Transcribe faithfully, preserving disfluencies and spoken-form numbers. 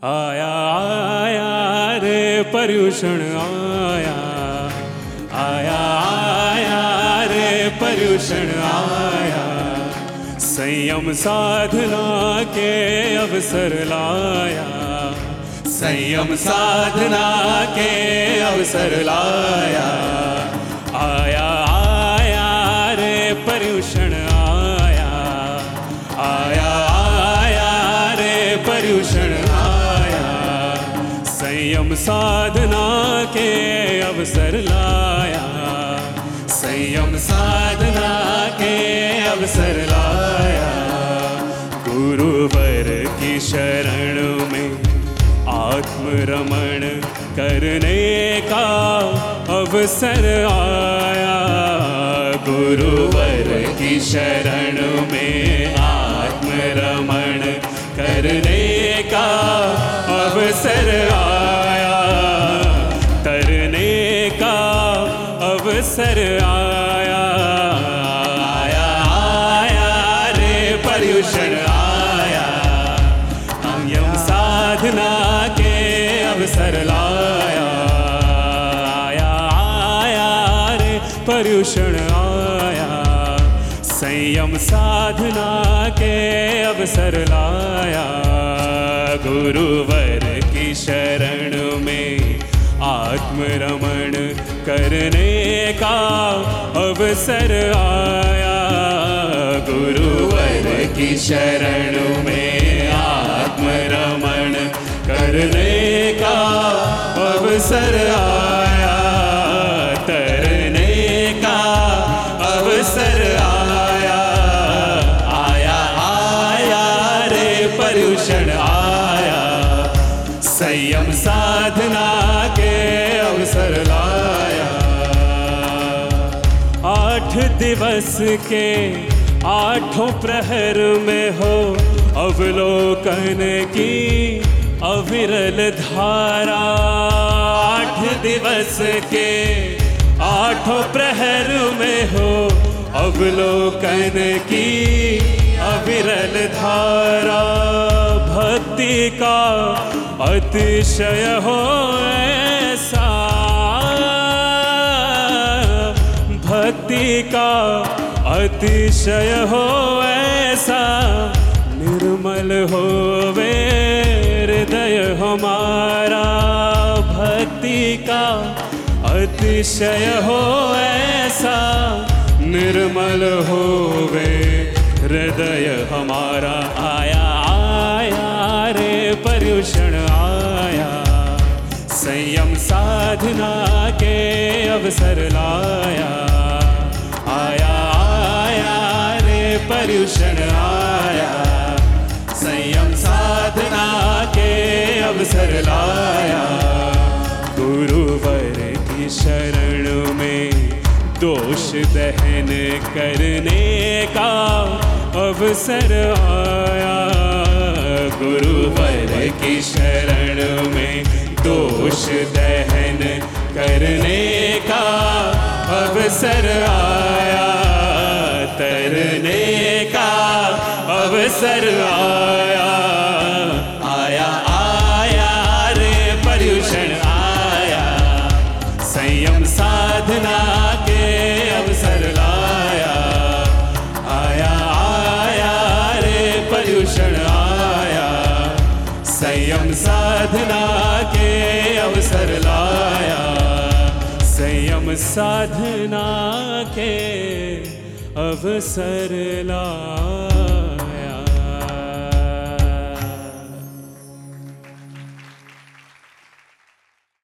आया आया रे पर्युषण आया, आया आया रे पर्युषण आया। संयम साधना के अवसर लाया, संयम साधना के अवसर लाया। आया आया रे पर्युषण आया, आया आया रे पर्युषण आया। संयम साधना के अवसर लाया, संयम साधना के अवसर लाया। गुरुवर की शरण में आत्मरमण करने का अवसर आया। गुरुवर की शरण में आत्मरमण करने का अवसर आया, तरने का अवसर आया। आया आया रे पर्युषण आया, संयम साधना के अवसर लाया। आया आया रे पर्युषण आया, संयम साधना के अवसर लाया। गुरुवर की शरण में आत्मरमण करने का अवसर आया। गुरुवर की शरण में आत्मरमण करने का अवसर आया, तरने का अवसर आया। आया आया रे पर्युषण आया, संयम साधना के अवसर लाया। आठ दिवस के आठों प्रहर में हो अवलोकन की अविरल धारा। आठ दिवस के आठों प्रहर में हो अवलोकन की अविरल धारा। भक्ति का अतिशय हो ऐसा, भक्ति का अतिशय हो ऐसा। निर्मल होवे हृदय हमारा, भक्ति का अतिशय हो ऐसा। निर्मल होवे हृदय हमारा। आया आया रे पर्युषण आया, संयम साधना के अवसर लाया। आया आया रे पर्युषण आया, संयम साधना के अवसर लाया। गुरुवर की शरण में दोष दहन करने का अवसर आया। गुरुवर की शरण में दोष दहन करने का अवसर आया, तरने का अवसर आया। आया आया रे पर्युषण आया, संयम साधना के अवसर लाया। आया आया रे पर्युषण आया, संयम साधना के अवसर लाया। संयम साधना के अवसर लाया।